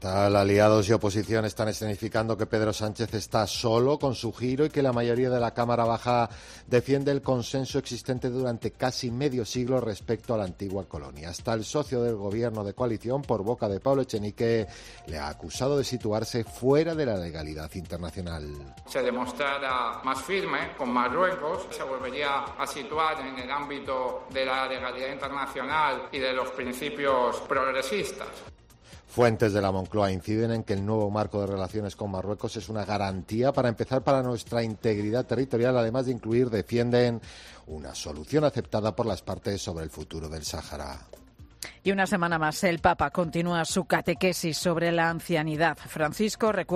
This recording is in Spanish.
Tal, aliados y oposición están escenificando que Pedro Sánchez está solo con su giro y que la mayoría de la Cámara Baja defiende el consenso existente durante casi medio siglo respecto a la antigua colonia. Hasta el socio del gobierno de coalición, por boca de Pablo Echenique, le ha acusado de situarse fuera de la legalidad internacional. Se demostrara más firme con Marruecos, se volvería a situar en el ámbito de la legalidad internacional y de los principios progresistas. Fuentes de la Moncloa inciden en que el nuevo marco de relaciones con Marruecos es una garantía para empezar para nuestra integridad territorial, además de incluir, defienden, una solución aceptada por las partes sobre el futuro del Sáhara. Y una semana más el Papa continúa su catequesis sobre la ancianidad. Francisco recuerda